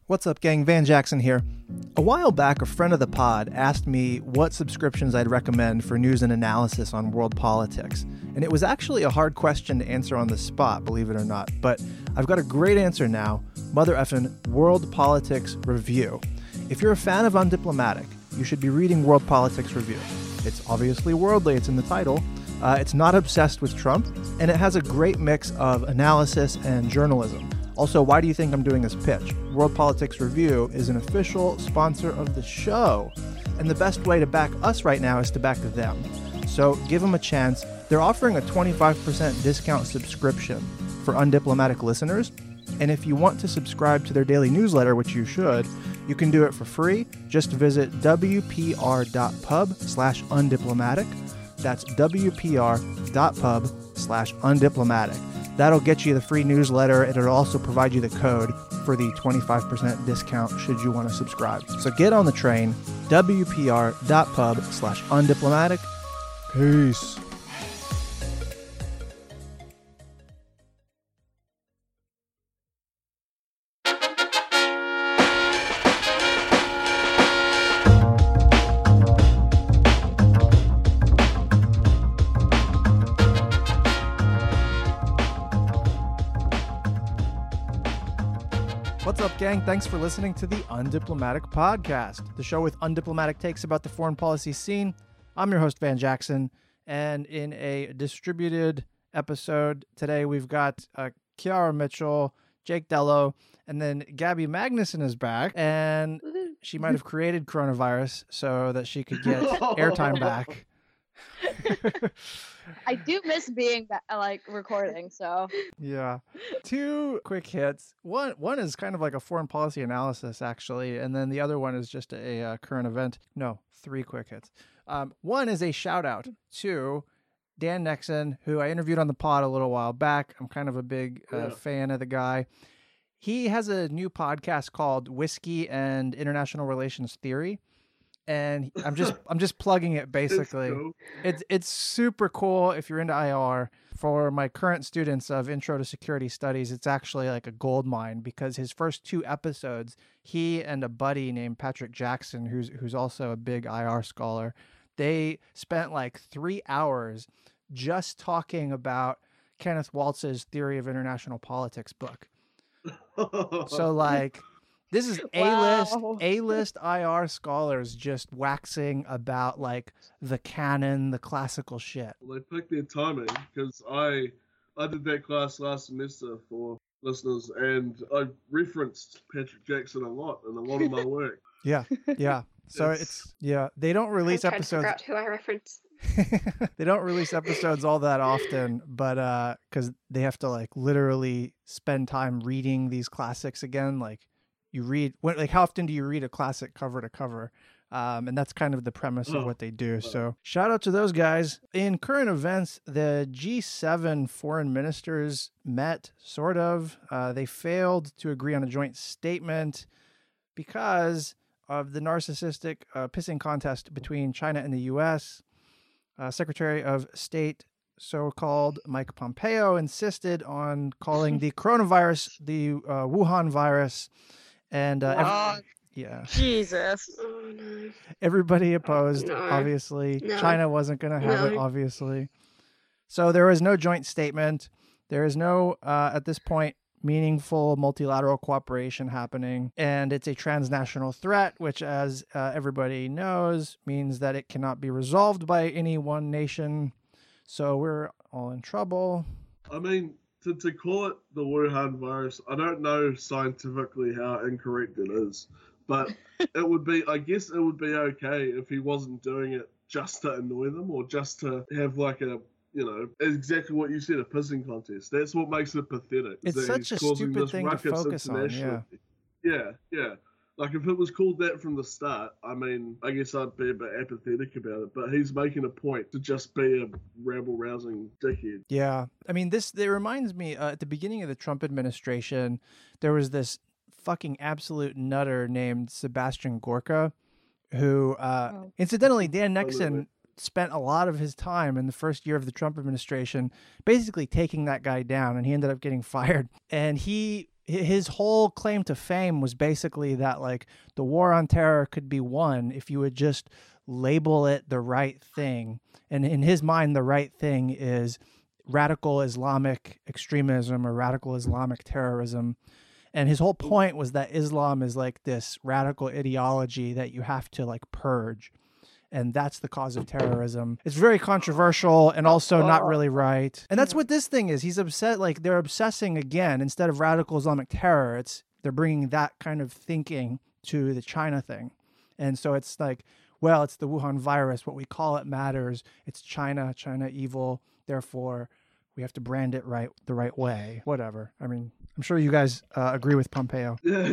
What's up, gang? Van Jackson here. A while back, a friend of the pod asked me what subscriptions I'd recommend for news and analysis on world politics. And it was actually a hard question to answer on the spot, believe it or not. But I've got a great answer now. Mother effin' World Politics Review. If you're a fan of Undiplomatic, you should be reading World Politics Review. It's obviously worldly, it's in the title. It's not obsessed with Trump, and it has a great mix of analysis and journalism. Also, why do you think I'm doing this pitch? World Politics Review is an official sponsor of the show, and the best way to back us right now is to back them. So give them a chance. They're offering a 25% discount subscription for Undiplomatic listeners, and if you want to subscribe to their daily newsletter, which you should, you can do it for free. Just visit wpr.pub/undiplomatic. That's wpr.pub/undiplomatic. That'll get you the free newsletter, and it'll also provide you the code for the 25% discount should you want to subscribe. So get on the train, wpr.pub/undiplomatic. Peace. What's up, gang? Thanks for listening to the Undiplomatic Podcast, the show with undiplomatic takes about the foreign policy scene. I'm your host, Van Jackson, and in a distributed episode today, we've got Chiara Mitchell, Jake Dello, and then Gabby Magnuson is back, and she might have created coronavirus so that she could get airtime back. I do miss being recording, so yeah. Two quick hits. One is kind of like a foreign policy analysis, actually, and then the other one is just a current event. No, three quick hits. One is a shout out to Dan Nexon, who I interviewed on the pod a little while back. I'm kind of a big fan of the guy. He has a new podcast called Whiskey and International Relations Theory. And I'm just plugging it basically. Cool. It's super cool if you're into IR. For my current students of Intro to Security Studies, it's actually like a gold mine because his first two episodes, he and a buddy named Patrick Jackson, who's also a big IR scholar, they spent like 3 hours just talking about Kenneth Waltz's Theory of International Politics book. So like, this is A-list IR scholars just waxing about like the canon, the classical shit. Well, they picked their timing because I did that class last semester for listeners, and I referenced Patrick Jackson a lot in a lot of my work. Yeah. So they don't release I'm episodes. To figure out who I reference. They don't release episodes all that often, but because they have to like literally spend time reading these classics again, like. You read, how often do you read a classic cover to cover? And that's kind of the premise of what they do. So shout out to those guys. In current events, the G7 foreign ministers met, sort of. They failed to agree on a joint statement because of the narcissistic pissing contest between China and the U.S. Secretary of State, so-called Mike Pompeo, insisted on calling the coronavirus the Wuhan virus. And Jesus. Oh, no. Everybody opposed, obviously. No. China wasn't going to have it, obviously. So there was no joint statement. There is no, at this point, meaningful multilateral cooperation happening. And it's a transnational threat, which, as everybody knows, means that it cannot be resolved by any one nation. So we're all in trouble. I mean, to call it the Wuhan virus, I don't know scientifically how incorrect it is, but it would be okay if he wasn't doing it just to annoy them or just to have like a, exactly what you said, a pissing contest. That's what makes it pathetic. It's such a stupid thing to focus on. Yeah. Like, if it was called that from the start, I mean, I guess I'd be a bit apathetic about it, but he's making a point to just be a rabble-rousing dickhead. Yeah. I mean, it reminds me, at the beginning of the Trump administration, there was this fucking absolute nutter named Sebastian Gorka, who, incidentally, Dan Nexon spent a lot of his time in the first year of the Trump administration basically taking that guy down, and he ended up getting fired. And his whole claim to fame was basically that like the war on terror could be won if you would just label it the right thing. And in his mind, the right thing is radical Islamic extremism or radical Islamic terrorism. And his whole point was that Islam is like this radical ideology that you have to like purge. And that's the cause of terrorism. It's very controversial and also not really right. And that's what this thing is. He's upset, like they're obsessing again. Instead of radical Islamic terror, they're bringing that kind of thinking to the China thing. And so it's like, well, it's the Wuhan virus. What we call it matters. It's China evil. Therefore, we have to brand it the right way. Whatever. I mean, I'm sure you guys agree with Pompeo. Yeah.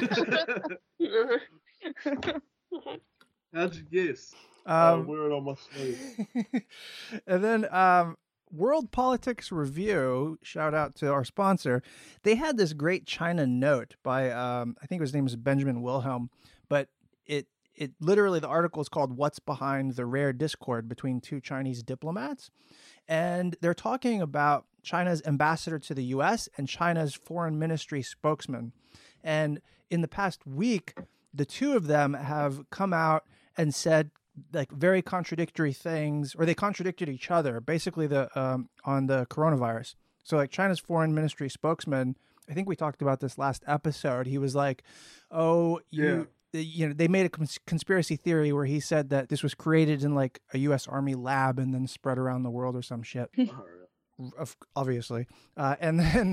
How'd you guess? Wear it on my sleeve. And then World Politics Review, shout out to our sponsor. They had this great China note by, I think his name is Benjamin Wilhelm, but it literally, the article is called "What's Behind the Rare Discord Between Two Chinese Diplomats?" And they're talking about China's ambassador to the U.S. and China's foreign ministry spokesman. And in the past week, the two of them have come out and said like very contradictory things, or they contradicted each other, basically on the coronavirus. So like China's foreign ministry spokesman, I think we talked about this last episode. He was like, "Oh, they made a conspiracy theory where he said that this was created in like a U.S. Army lab and then spread around the world or some shit." Obviously, and then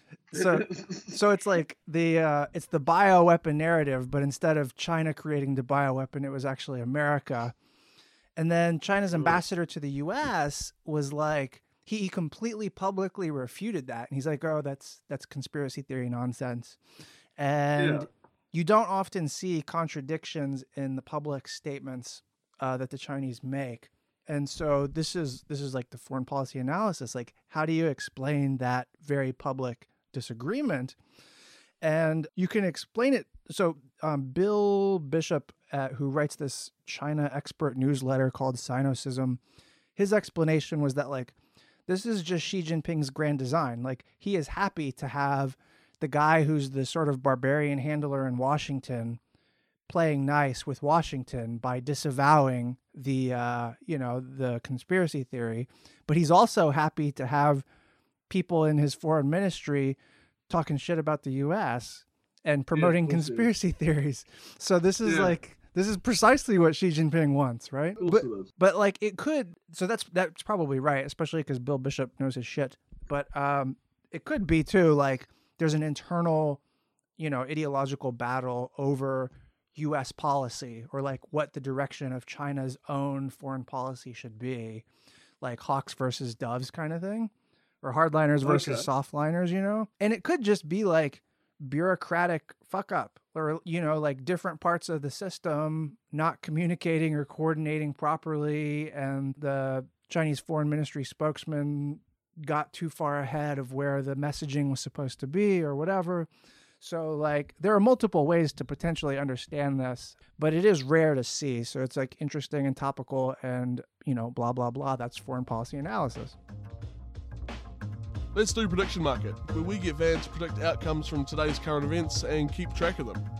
so it's like it's the bioweapon narrative, but instead of China creating the bioweapon, it was actually America. And then China's ambassador to the U.S. was like, he completely publicly refuted that, and he's like, "Oh, that's conspiracy theory nonsense," and you don't often see contradictions in the public statements that the Chinese make. And so this is like the foreign policy analysis. Like, how do you explain that very public disagreement? And you can explain it. So Bill Bishop, who writes this China expert newsletter called Sinocism, his explanation was that like, this is just Xi Jinping's grand design. Like, he is happy to have the guy who's the sort of barbarian handler in Washington playing nice with Washington by disavowing the conspiracy theory. But he's also happy to have people in his foreign ministry talking shit about the U.S. and promoting conspiracy theories. So this is precisely what Xi Jinping wants, right? But like it could, so that's probably right, especially because Bill Bishop knows his shit. But it could be too, like there's an internal, ideological battle over U.S. policy, or like what the direction of China's own foreign policy should be, like hawks versus doves kind of thing, or hardliners versus softliners, And it could just be like bureaucratic fuck up, or like different parts of the system not communicating or coordinating properly, and the Chinese foreign ministry spokesman got too far ahead of where the messaging was supposed to be, or whatever. So like there are multiple ways to potentially understand this, but it is rare to see. So it's like interesting and topical and, blah, blah, blah. That's foreign policy analysis. Let's do Prediction Market, where we get fans to predict outcomes from today's current events and keep track of them.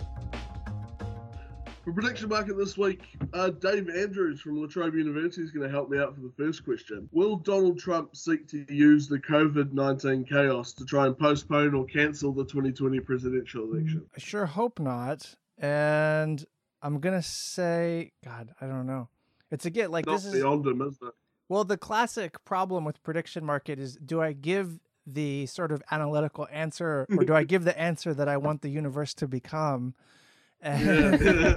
For Prediction Market this week, Dave Andrews from La Trobe University is going to help me out for the first question. Will Donald Trump seek to use the COVID-19 chaos to try and postpone or cancel the 2020 presidential election? I sure hope not. And I'm going to say, God, I don't know. It's again, like Not this is beyond him, is it? Well, the classic problem with Prediction Market is, do I give the sort of analytical answer, or do I give the answer that I want the universe to become? Do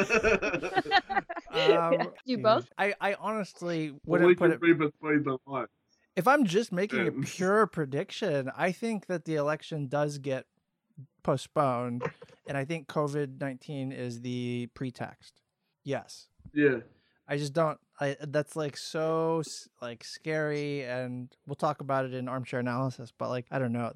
both? I honestly wouldn't put it between the lines. If I'm just making a pure prediction. I think that the election does get postponed, and I think COVID-19 is the pretext. Yes. Yeah. I just don't. That's like so like scary, and we'll talk about it in armchair analysis. But like, I don't know.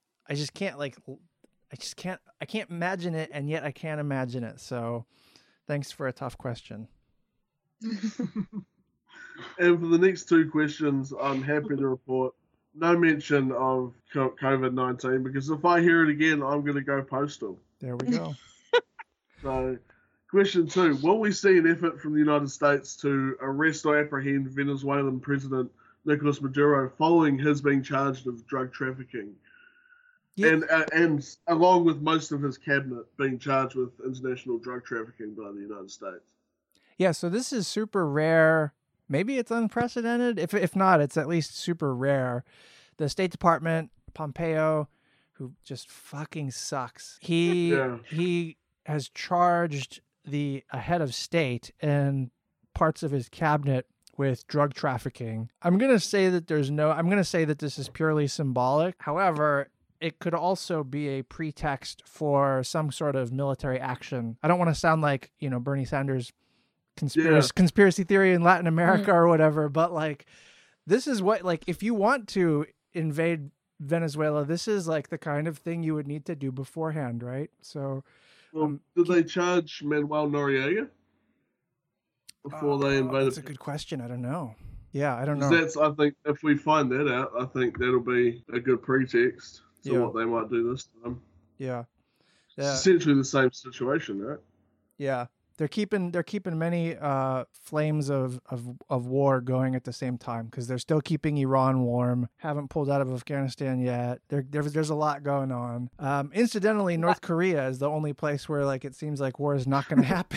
I can't imagine it, and yet I can't imagine it. So thanks for a tough question. And for the next two questions, I'm happy to report no mention of COVID-19, because if I hear it again, I'm going to go postal. There we go. So, question 2. Will we see an effort from the United States to arrest or apprehend Venezuelan President Nicolas Maduro following his being charged of drug trafficking? Yeah. And along with most of his cabinet being charged with international drug trafficking by the United States. Yeah, so this is super rare. Maybe it's unprecedented. If not, it's at least super rare. The State Department, Pompeo, who just fucking sucks. He has charged a head of state and parts of his cabinet with drug trafficking. I'm going to say that this is purely symbolic. However, it could also be a pretext for some sort of military action. I don't want to sound like, Bernie Sanders conspiracy theory in Latin America or whatever, but like, this is what, like, if you want to invade Venezuela, this is like the kind of thing you would need to do beforehand, right? So, did they charge Manuel Noriega before they invaded? That's a good question. I don't know. Yeah, I don't know. I think if we find that out, I think that'll be a good pretext to what they might do this time. Yeah. It's essentially the same situation, right? Yeah. They're keeping many flames of war going at the same time, because they're still keeping Iran warm. Haven't pulled out of Afghanistan yet. There's a lot going on. Incidentally, North Korea is the only place where like it seems like war is not going to happen.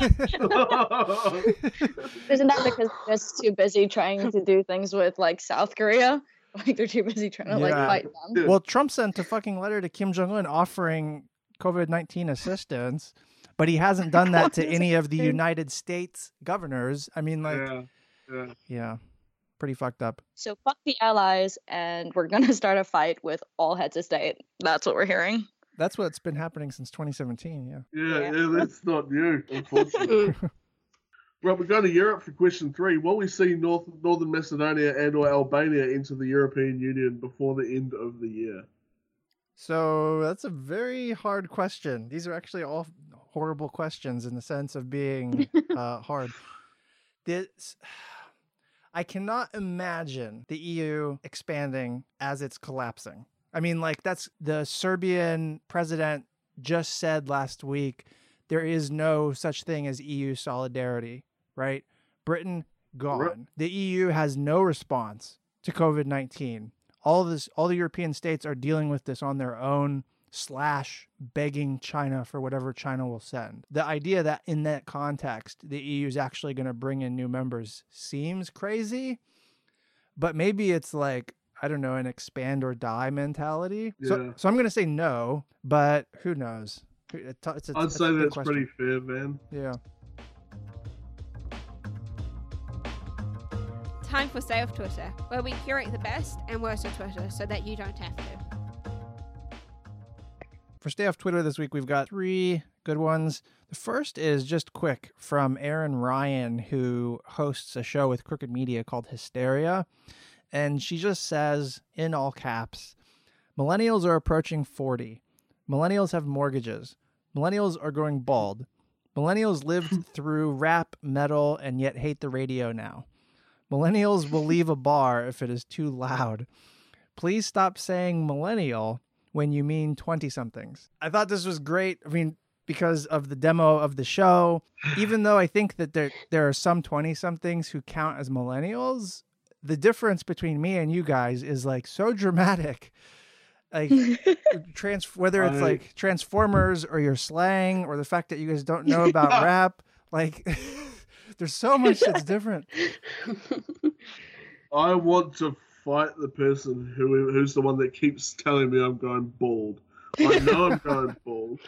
Isn't that because they're just too busy trying to do things with like South Korea? Like they're too busy trying to like fight them. Well, Trump sent a fucking letter to Kim Jong-un offering COVID-19 assistance. But he hasn't done that to any of the United States governors. I mean, like, yeah, pretty fucked up. So fuck the allies, and we're going to start a fight with all heads of state. That's what we're hearing. That's what's been happening since 2017, Yeah, that's not new, unfortunately. Right, we're going to Europe for question 3. Will we see Northern Macedonia and or Albania enter the European Union before the end of the year? So that's a very hard question. These are actually all horrible questions in the sense of being hard. I cannot imagine the EU expanding as it's collapsing. I mean, like, that's the Serbian president just said last week, there is no such thing as EU solidarity, right? Britain, gone. The EU has no response to COVID-19. All the European states are dealing with this on their own, / begging China for whatever China will send. The idea that in that context, the EU is actually going to bring in new members seems crazy, but maybe it's like, I don't know, an expand or die mentality. Yeah. So I'm going to say no, but who knows? I'd say that's pretty fair, man. Yeah. Time for Stay Off Twitter, where we curate the best and worst of Twitter so that you don't have to. For Stay Off Twitter this week, we've got 3 good ones. The first is just quick from Erin Ryan, who hosts a show with Crooked Media called Hysteria. And she just says, in all caps, millennials are approaching 40. Millennials have mortgages. Millennials are going bald. Millennials lived through rap, metal, and yet hate the radio now. Millennials will leave a bar if it is too loud. Please stop saying millennial when you mean 20-somethings. I thought this was great. I mean, because of the demo of the show, even though I think that there are some 20-somethings who count as millennials, the difference between me and you guys is like so dramatic. Like whether it's like Transformers or your slang or the fact that you guys don't know about rap, like there's so much that's different. I want to fight the person who's the one that keeps telling me I'm going bald. I know I'm going bald.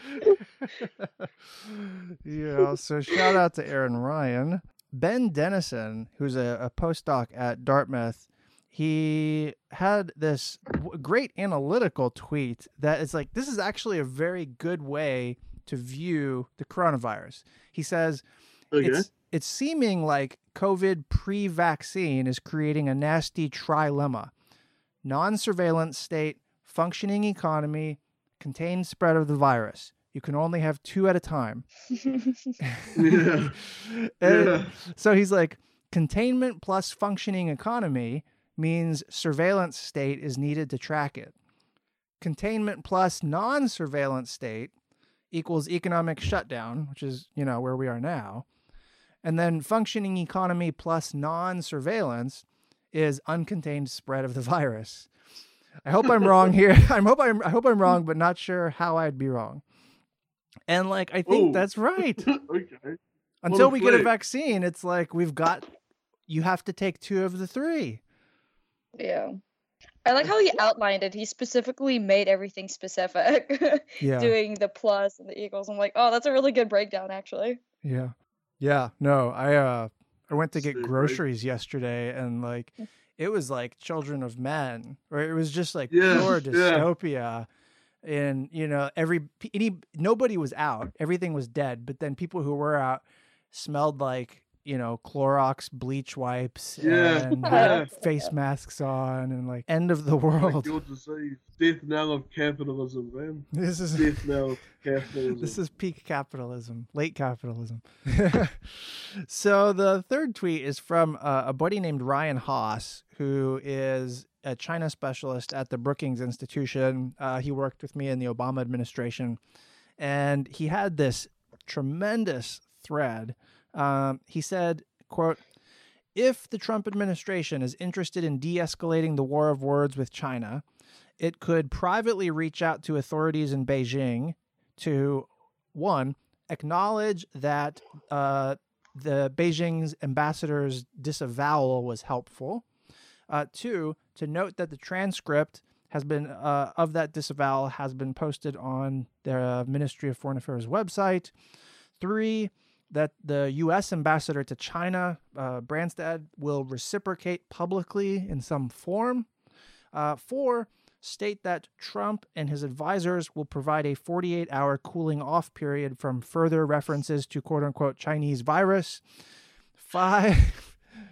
Yeah, so shout out to Erin Ryan. Ben Dennison, who's a postdoc at Dartmouth, he had this great analytical tweet that is like, this is actually a very good way to view the coronavirus. He says, it's seeming like COVID pre-vaccine is creating a nasty trilemma. Non-surveillance state, functioning economy, contained spread of the virus. You can only have 2 at a time. Yeah. So he's like, containment plus functioning economy means surveillance state is needed to track it. Containment plus non-surveillance state equals economic shutdown, which is, where we are now. And then functioning economy plus non-surveillance is uncontained spread of the virus. I hope I'm wrong here. I hope I'm wrong, but not sure how I'd be wrong. And I think that's right. Okay. Until we get a vaccine, it's like you have to take 2 of the 3. Yeah. I like how he outlined it. He specifically made everything specific. Yeah. Doing the plus and the equals. I'm like, oh, that's a really good breakdown, actually. Yeah. Yeah. No, I went to get Super. groceries yesterday, and it was like Children of Men, or it was just Yeah, pure yeah. dystopia. And, nobody was out. Everything was dead. But then people who were out smelled like, Clorox bleach wipes and had face masks on, and end of the world. Your disease. Death knell of capitalism, man. This is Death knell of capitalism. This is peak capitalism, late capitalism. So the third tweet is from a buddy named Ryan Haas, who is a China specialist at the Brookings Institution. He worked with me in the Obama administration, and he had this tremendous thread. He said, quote, "If the Trump administration is interested in de-escalating the war of words with China, it could privately reach out to authorities in Beijing to, 1, acknowledge that the Beijing's ambassador's disavowal was helpful. 2, to note that the transcript has been of that disavowal has been posted on the Ministry of Foreign Affairs website. 3, that the U.S. ambassador to China, Branstad, will reciprocate publicly in some form. 4, state that Trump and his advisors will provide a 48-hour cooling off period from further references to quote-unquote Chinese virus. 5,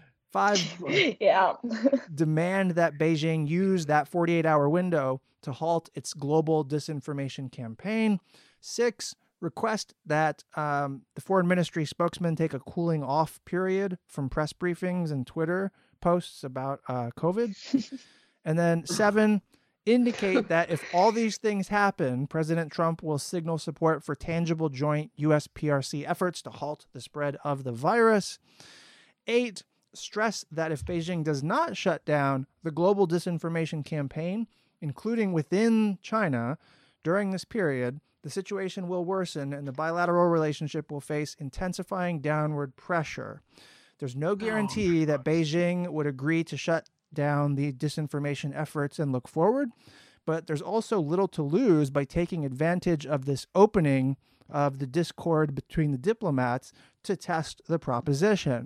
Yeah. demand that Beijing use that 48-hour window to halt its global disinformation campaign. 6, request that the foreign ministry spokesman take a cooling off period from press briefings and Twitter posts about COVID. And then 7, indicate that if all these things happen, President Trump will signal support for tangible joint U.S. PRC efforts to halt the spread of the virus. 8, stress that if Beijing does not shut down the global disinformation campaign, including within China, during this period, the situation will worsen and the bilateral relationship will face intensifying downward pressure. There's no guarantee that Beijing would agree to shut down the disinformation efforts and look forward, but there's also little to lose by taking advantage of this opening of the discord between the diplomats to test the proposition.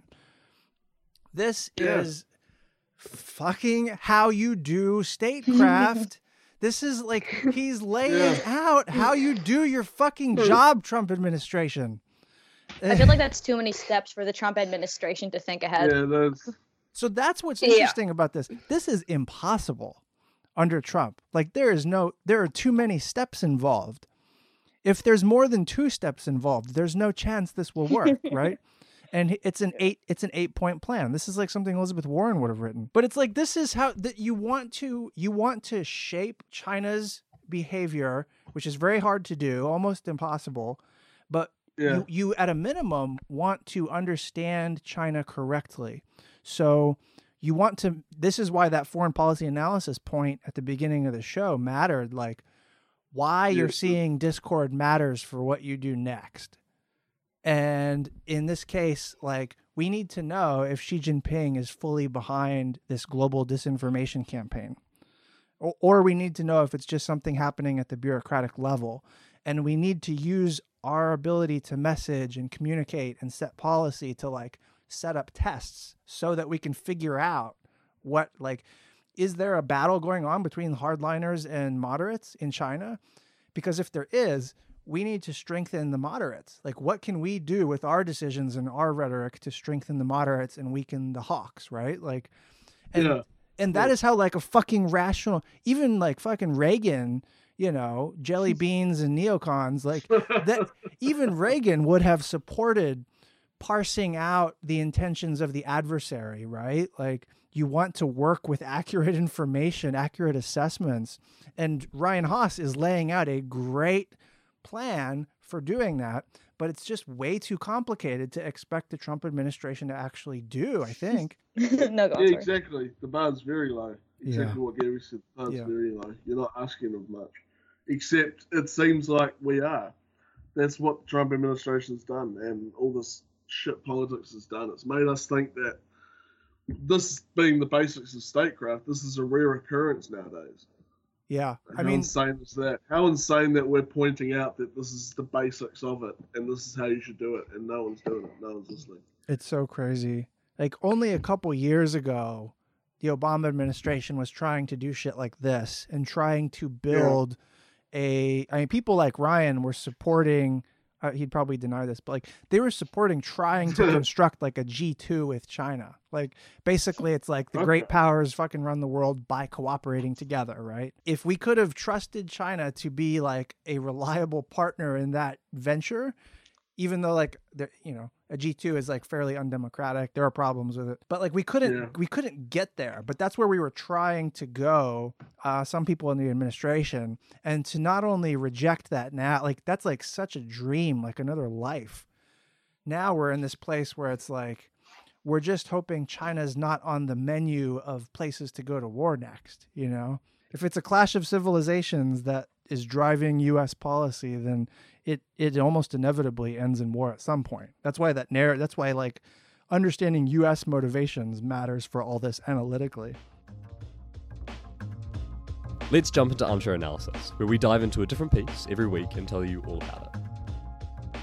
This is fucking how you do statecraft. This is he's laying out how you do your fucking job, Trump administration. I feel like that's too many steps for the Trump administration to think ahead. Yeah, that's... So that's what's interesting about this. This is impossible under Trump. There are too many steps involved. If there's more than 2 steps involved, there's no chance this will work, right? And it's an 8-point plan. This is something Elizabeth Warren would have written. But it's this is how that you want to shape China's behavior, which is very hard to do, almost impossible. But you at a minimum want to understand China correctly. So you want to, this is why that foreign policy analysis point at the beginning of the show mattered. Why you're seeing discord matters for what you do next. And in this case, we need to know if Xi Jinping is fully behind this global disinformation campaign, or we need to know if it's just something happening at the bureaucratic level. And we need to use our ability to message and communicate and set policy to set up tests so that we can figure out what, is there a battle going on between hardliners and moderates in China? Because if there is, we need to strengthen the moderates. What can we do with our decisions and our rhetoric to strengthen the moderates and weaken the hawks, right? And that is how a fucking rational, even fucking Reagan, jelly beans and neocons, that even Reagan would have supported parsing out the intentions of the adversary, right? Like you want to work with accurate information, accurate assessments. And Ryan Haas is laying out a great plan for doing that, but it's just way too complicated to expect the Trump administration to actually do, I think. No, go on, Yeah, sorry. exactly. The bar's very low. Exactly Yeah. what Gary said. The bar's Yeah. very low. You're not asking of much. Except it seems like we are. That's what the Trump administration's done, and all this shit politics has done. It's made us think that this being the basics of statecraft, this is a rare occurrence nowadays. Yeah. How I mean, insane is that? How insane that we're pointing out that this is the basics of it, and this is how you should do it, and no one's doing it. No one's listening. it's so crazy. Like only a couple years ago, the Obama administration was trying to do shit like this and trying to build I mean, people like Ryan were supporting, he'd probably deny this, but like they were supporting trying to construct like a G2 with China. Like basically it's like the great powers fucking run the world by cooperating together, right? If we could have trusted China to be like a reliable partner in that venture, even though like a G2 is like fairly undemocratic, there are problems with it, but like we couldn't get there. But that's where we were trying to go, some people in the administration, and to not only reject that now, like that's like such a dream, like another life. Now we're in this place where it's like we're just hoping China's not on the menu of places to go to war next. If it's a clash of civilizations that is driving U.S. policy, then it almost inevitably ends in war at some point. That's why that's why like understanding U.S. motivations matters for all this analytically. Let's jump into Armchair Analysis, where we dive into a different piece every week and tell you all about it.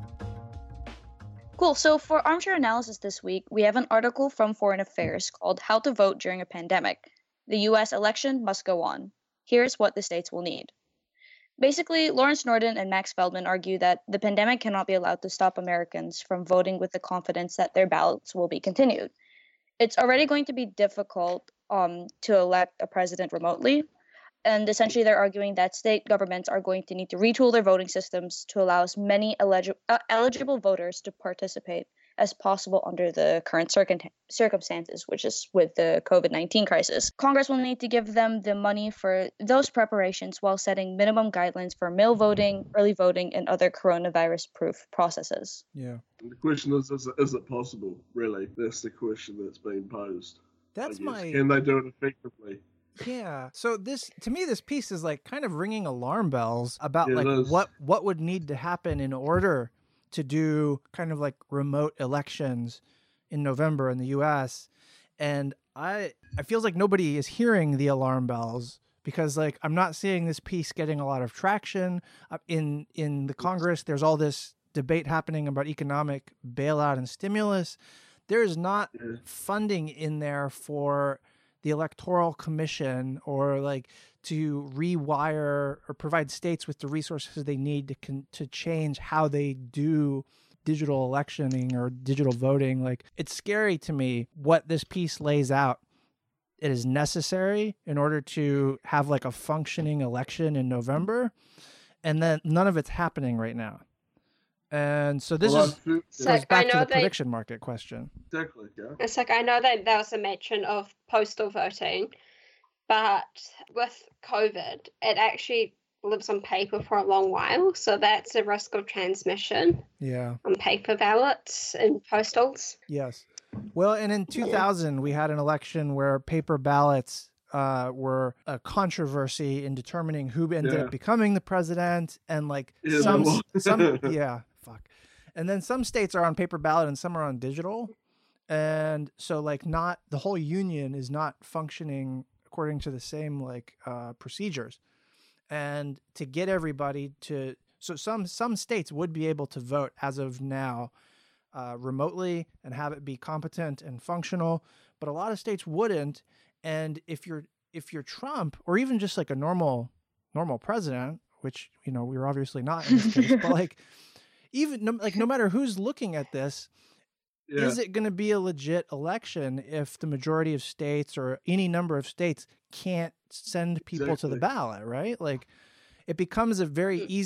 Cool. So for Armchair Analysis this week, we have an article from Foreign Affairs called How to Vote During a Pandemic. The U.S. election must go on. Here's what the states will need. Basically, Lawrence Norden and Max Feldman argue that the pandemic cannot be allowed to stop Americans from voting with the confidence that their ballots will be continued. It's already going to be difficult to elect a president remotely, and essentially they're arguing that state governments are going to need to retool their voting systems to allow as many eligible voters to participate as possible under the current circumstances, which is with the COVID-19 crisis. Congress will need to give them the money for those preparations while setting minimum guidelines for mail voting, early voting, and other coronavirus-proof processes. Yeah. And the question is it possible, really? That's the question that's being posed. That's Can they do it effectively? Yeah. So to me, this piece is like kind of ringing alarm bells about Yeah, like what would need to happen in order to do kind of like remote elections in November in the US. And it feels like nobody is hearing the alarm bells because like I'm not seeing this piece getting a lot of traction in the Congress. There's all this debate happening about economic bailout and stimulus. There is not funding in there for the Electoral Commission or like to rewire or provide states with the resources they need to change how they do digital electioning or digital voting. Like it's scary to me what this piece lays out. It is necessary in order to have like a functioning election in November, and then none of it's happening right now. And so this goes back to the prediction market question. Exactly, yeah. It's like I know that there was a mention of postal voting, but with COVID, it actually lives on paper for a long while, so that's a risk of transmission. Yeah. On paper ballots and postals. Yes. Well, and in 2000, we had an election where paper ballots were a controversy in determining who ended up becoming the president, and like and then some states are on paper ballot and some are on digital, and so like not the whole union is not functioning according to the same like procedures, and to get everybody to some states would be able to vote as of now remotely and have it be competent and functional, but a lot of states wouldn't. And if you're Trump or even just like a normal president, which we're obviously not in this case, but like even no matter who's looking at this, is it going to be a legit election if the majority of states or any number of states can't send people to the ballot, right? Like it becomes a very easy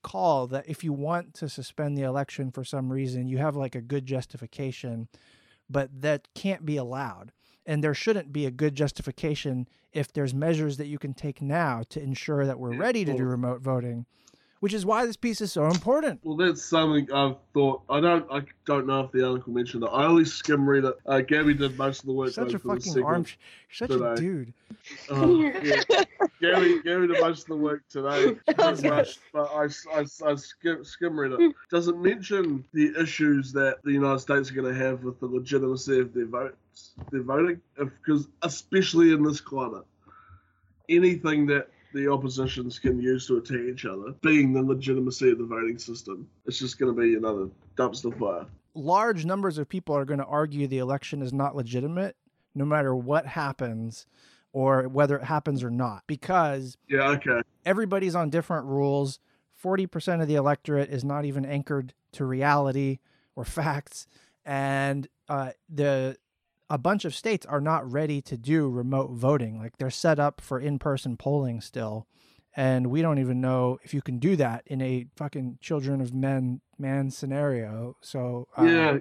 call that if you want to suspend the election for some reason, you have like a good justification, but that can't be allowed. And there shouldn't be a good justification if there's measures that you can take now to ensure that we're ready to do remote voting, which is why this piece is so important. Well, that's something I've thought. I don't know if the article mentioned it. I only skim read it. Gabby did most of the work. Such a for the fucking segment you're such a dude. Yeah. Gabby did most of the work today. but I skim read it. Does it mention the issues that the United States are going to have with the legitimacy of their voting? Because especially in this climate, anything that the oppositions can use to attack each other, being the legitimacy of the voting system, it's just going to be another dumpster fire. Large numbers of people are going to argue the election is not legitimate, no matter what happens or whether it happens or not, because everybody's on different rules. 40% of the electorate is not even anchored to reality or facts, and a bunch of states are not ready to do remote voting. Like, they're set up for in-person polling still. And we don't even know if you can do that in a fucking children of man scenario. So yeah,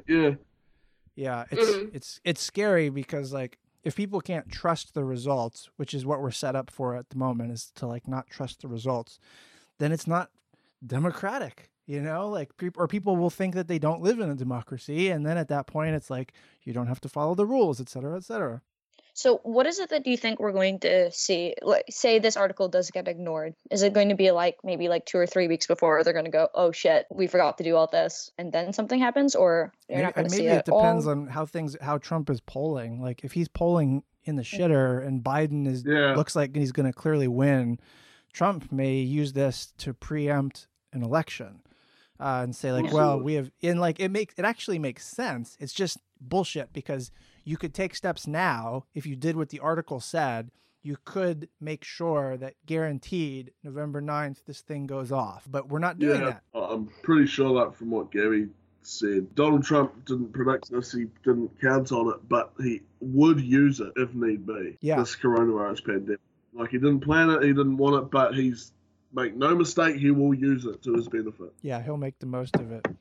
it's scary because, like, if people can't trust the results, which is what we're set up for at the moment, is to like not trust the results, then it's not democratic. Like, people will think that they don't live in a democracy. And then at that point, it's like, you don't have to follow the rules, et cetera, et cetera. So what is it that you think we're going to see? Like, say this article does get ignored. Is it going to be like maybe like 2 or 3 weeks before they're going to go, oh shit, we forgot to do all this, and then something happens, or you're not going to see it? Maybe it depends on how Trump is polling. Like, if he's polling in the shitter and Biden looks like he's going to clearly win, Trump may use this to preempt an election. And say like, well, we have it actually makes sense. It's just bullshit because you could take steps now. If you did what the article said, you could make sure that guaranteed November 9th, this thing goes off, but we're not doing that. I'm pretty sure that from what Gary said, Donald Trump didn't predict this. He didn't count on it, but he would use it if need be. Yeah. This coronavirus pandemic. Like, he didn't plan it. He didn't want it, but make no mistake, he will use it to his benefit. Yeah, he'll make the most of it.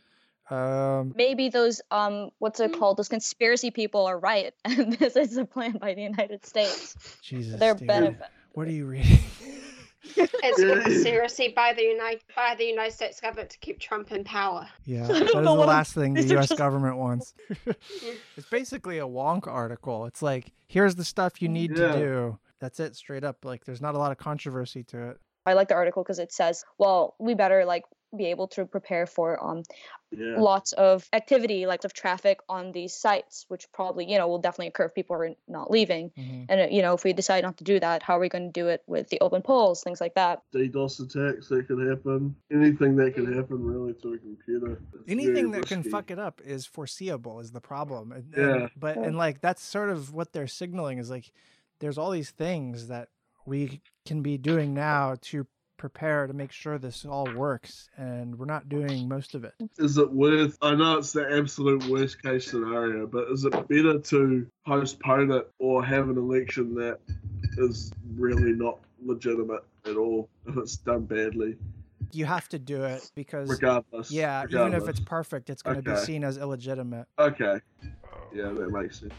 Maybe those what's it called? Those conspiracy people are right, and this is a plan by the United States. Jesus, their benefit. What are you reading? It's a conspiracy by the United States government to keep Trump in power. Yeah, that is the last thing the U.S. government wants. It's basically a Wonka article. It's like, here's the stuff you need to do. That's it, straight up. Like, there's not a lot of controversy to it. I like the article because it says, well, we better like be able to prepare for lots of activity, like of traffic on these sites, which probably, will definitely occur if people are not leaving. Mm-hmm. And, if we decide not to do that, how are we going to do it with the open polls, things like that? DDoS attacks that could happen. Anything that can happen really to a computer. Anything that can fuck it up is foreseeable is the problem. And like, that's sort of what they're signaling is like, there's all these things that we can be doing now to prepare to make sure this all works, and we're not doing most of it. Is it worth, I know it's the absolute worst case scenario, but is it better to postpone it or have an election that is really not legitimate at all if it's done badly? You have to do it because regardless. Even if it's perfect, it's going to be seen as illegitimate. Okay. Yeah, that makes sense.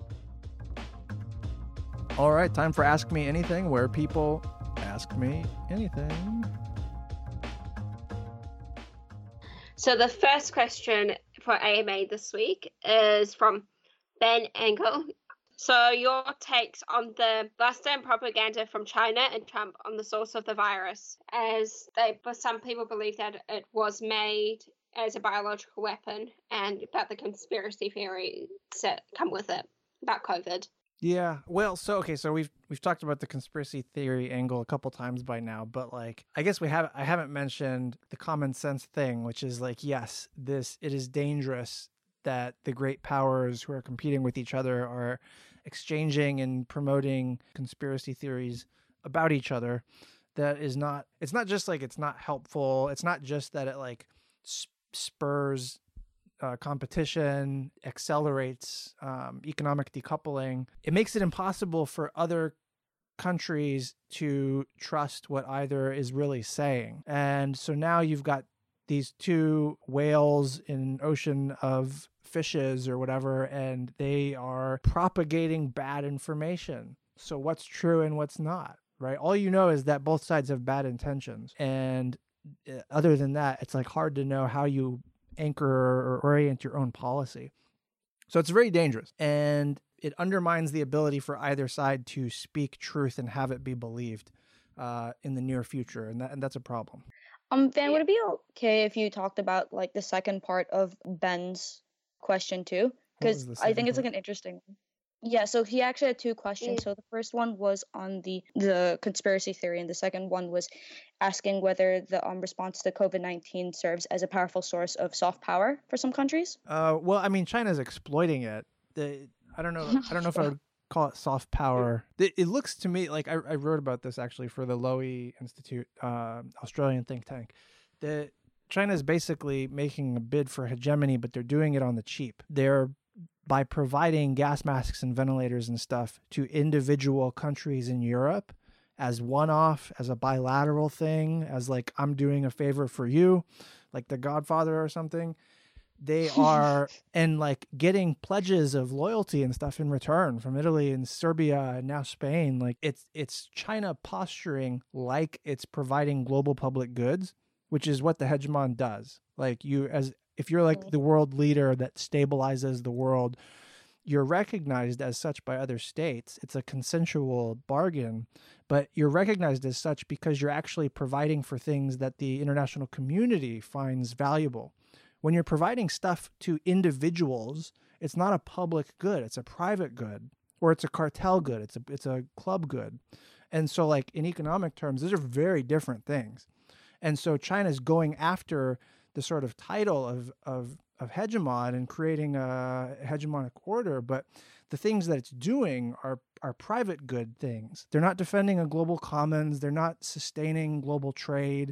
All right, time for Ask Me Anything, where people ask me anything. So the first question for AMA this week is from Ben Engel. So your takes on the bluster and propaganda from China and Trump on the source of the virus, as some people believe that it was made as a biological weapon, and about the conspiracy theories that come with it about COVID. Yeah, well, so we've talked about the conspiracy theory angle a couple times by now, but like, I guess I haven't mentioned the common sense thing, which is like, yes, it is dangerous that the great powers who are competing with each other are exchanging and promoting conspiracy theories about each other. It's not just like it's not helpful. It's not just that it like spurs competition, accelerates economic decoupling. It makes it impossible for other countries to trust what either is really saying. And so now you've got these two whales in an ocean of fishes or whatever, and they are propagating bad information. So what's true and what's not, right? All you know is that both sides have bad intentions. And other than that, it's like hard to know how you anchor or orient your own policy. So it's very dangerous. And it undermines the ability for either side to speak truth and have it be believed in the near future. And that's a problem. Van, would it be okay if you talked about like the second part of Ben's question too? Because I think it's like an interesting one. Yeah, so he actually had two questions. So the first one was on the conspiracy theory, and the second one was asking whether the response to COVID-19 serves as a powerful source of soft power for some countries. Well, I mean, China's exploiting it. I don't know if I would call it soft power. It looks to me like I wrote about this actually for the Lowy Institute, Australian think tank. That China is basically making a bid for hegemony, but they're doing it on the cheap. They're by providing gas masks and ventilators and stuff to individual countries in Europe as one-off, as a bilateral thing, as like, I'm doing a favor for you, like The Godfather or something. They are, and like getting pledges of loyalty and stuff in return from Italy and Serbia and now Spain. Like it's China posturing like it's providing global public goods, which is what the hegemon does. Like if you're like the world leader that stabilizes the world, you're recognized as such by other states. It's a consensual bargain, but you're recognized as such because you're actually providing for things that the international community finds valuable. When you're providing stuff to individuals, it's not a public good, it's a private good, or it's a cartel good, it's a club good. And so like in economic terms, these are very different things. And so China's going after the sort of title of hegemon and creating a hegemonic order, but the things that it's doing are private good things. They're not defending a global commons, they're not sustaining global trade.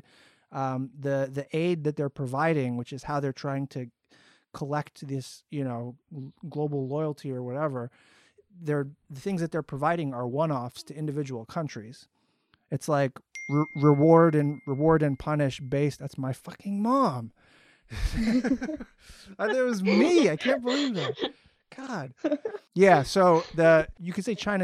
The aid that they're providing, which is how they're trying to collect this, global loyalty or whatever, the things that they're providing are one-offs to individual countries. It's like reward and punish based. That's my fucking mom. I thought it was me. I can't believe that. God. Yeah. So you could say China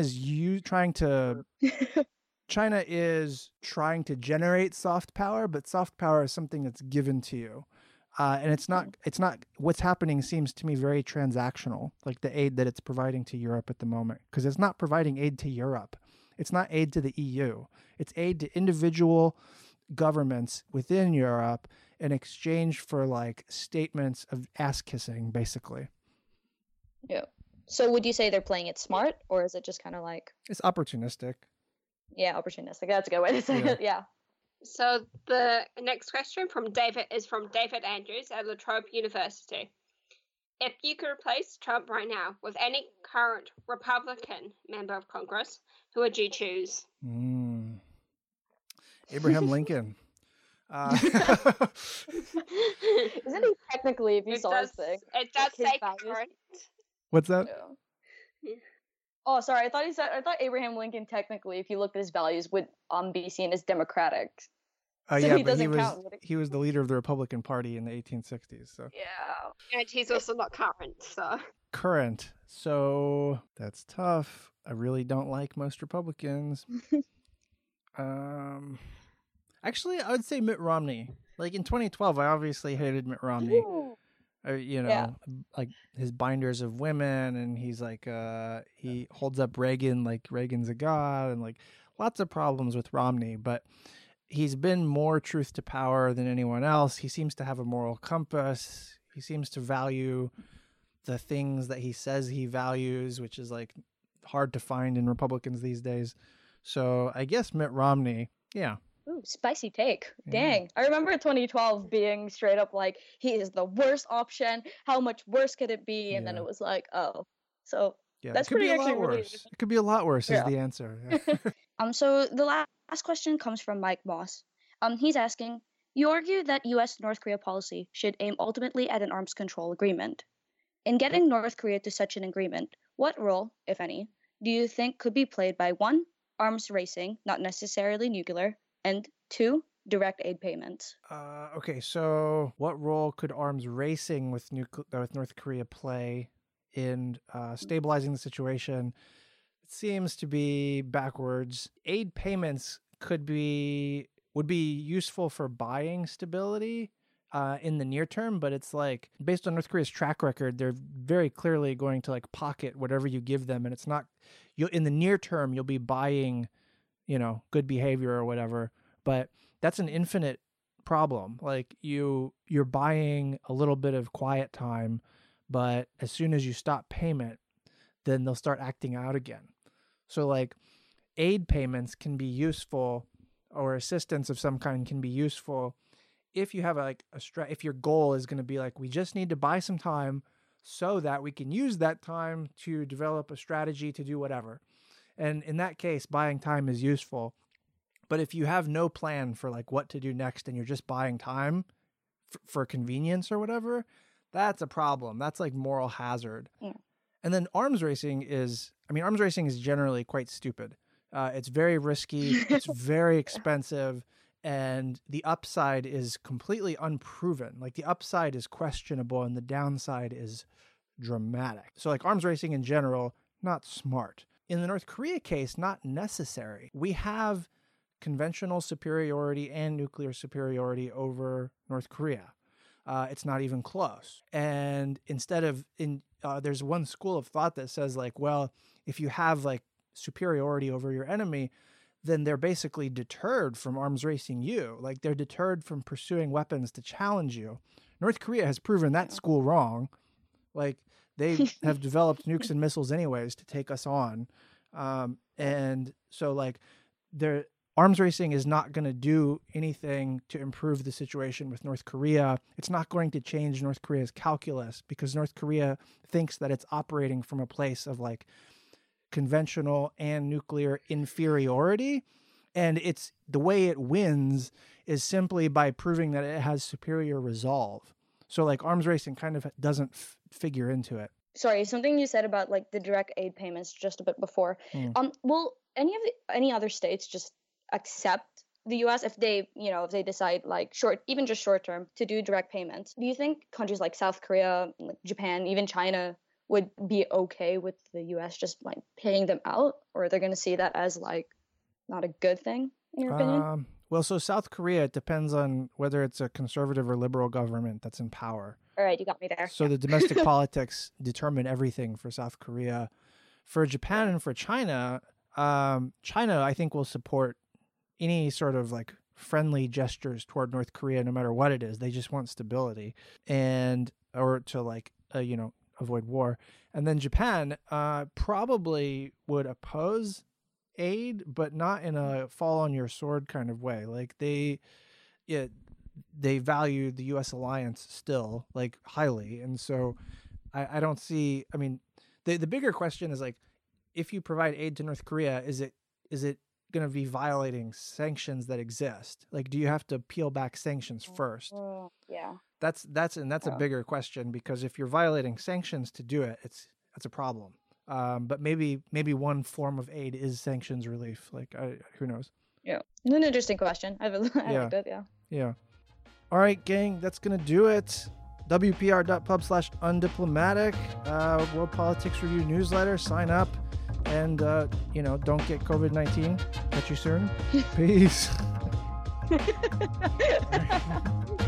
is trying to generate soft power, but soft power is something that's given to you. And it's not what's happening seems to me very transactional, like the aid that it's providing to Europe at the moment, because it's not providing aid to Europe. It's not aid to the EU. It's aid to individual governments within Europe in exchange for like statements of ass kissing, basically. Yeah. So would you say they're playing it smart, or is it just kind of like... It's opportunistic. Yeah, opportunistic. That's a good way to say it. Yeah. So the next question from David Andrews at La Trobe University. If you could replace Trump right now with any current Republican member of Congress, who would you choose? Abraham Lincoln. Isn't he technically, if you saw his thing? It does say current. What's that? Yeah. Oh, sorry. I thought Abraham Lincoln technically, if you looked at his values, would be seen as Democratic. So yeah, he but doesn't count. He was the leader of the Republican Party in the 1860s. So yeah, and he's also not current. So current. So that's tough. I really don't like most Republicans. Actually, I would say Mitt Romney. Like in 2012, I obviously hated Mitt Romney. Ooh. Like his binders of women, and he's like, he holds up Reagan like Reagan's a god, and like lots of problems with Romney. But he's been more truth to power than anyone else. He seems to have a moral compass. He seems to value the things that he says he values, which is like hard to find in Republicans these days. So I guess Mitt Romney, yeah. Ooh, spicy take. Dang. I remember 2012 being straight up like, he is the worst option. How much worse could it be? And then it was like, oh. So that's pretty actually really... It could be a lot worse is the answer. So the last question comes from Mike Moss. He's asking, you argue that U.S.-North Korea policy should aim ultimately at an arms control agreement. In getting North Korea to such an agreement, what role, if any, do you think could be played by 1, arms racing, not necessarily nuclear, and 2, direct aid payments. Okay, so what role could arms racing with North Korea play in stabilizing the situation? It seems to be backwards. Aid payments would be useful for buying stability in the near term, but it's like, based on North Korea's track record, they're very clearly going to like pocket whatever you give them, and it's not, in the near term you'll be buying, good behavior or whatever, but that's an infinite problem. Like you're buying a little bit of quiet time, but as soon as you stop payment, then they'll start acting out again. So like aid payments can be useful, or assistance of some kind can be useful if you have if your goal is going to be like, we just need to buy some time so that we can use that time to develop a strategy to do whatever. And in that case, buying time is useful. But if you have no plan for like what to do next and you're just buying time for convenience or whatever, that's a problem. That's like moral hazard. Yeah. And then arms racing is generally quite stupid. It's very risky. It's very expensive. And the upside is completely unproven. Like the upside is questionable and the downside is dramatic. So like arms racing in general, not smart. In the North Korea case, not necessary. We have conventional superiority and nuclear superiority over North Korea. It's not even close. And instead of, there's one school of thought that says like, well, if you have like superiority over your enemy, then they're basically deterred from arms racing you. Like they're deterred from pursuing weapons to challenge you. North Korea has proven that school wrong. Like they have developed nukes and missiles anyways to take us on. And so like arms racing is not going to do anything to improve the situation with North Korea. It's not going to change North Korea's calculus because North Korea thinks that it's operating from a place of like conventional and nuclear inferiority. And it's the way it wins is simply by proving that it has superior resolve. So like arms racing kind of doesn't figure into it. Sorry, something you said about like the direct aid payments just a bit before. Will any other states just accept the US if they decide like short term to do direct payments? Do you think countries like South Korea, like Japan, even China would be okay with the US just like paying them out, or they're going to see that as like not a good thing in your opinion? Well, so South Korea, it depends on whether it's a conservative or liberal government that's in power. All right, you got me there. So the domestic politics determine everything for South Korea. For Japan and for China, China, I think, will support any sort of like friendly gestures toward North Korea, no matter what it is. They just want stability or to like, avoid war. And then Japan probably would oppose aid, but not in a fall on your sword kind of way. Like they value the U.S. alliance still like highly. And so I don't see, the bigger question is like, if you provide aid to North Korea, is it going to be violating sanctions that exist? Like, do you have to peel back sanctions first? Yeah. That's a bigger question, because if you're violating sanctions to do it, that's a problem. But maybe one form of aid is sanctions relief. Like, who knows? Yeah, it's an interesting question. I liked it. Yeah. Yeah. All right, gang, that's gonna do it. WPR.pub/undiplomatic, World Politics Review newsletter. Sign up, and don't get COVID-19. Catch you soon. Peace.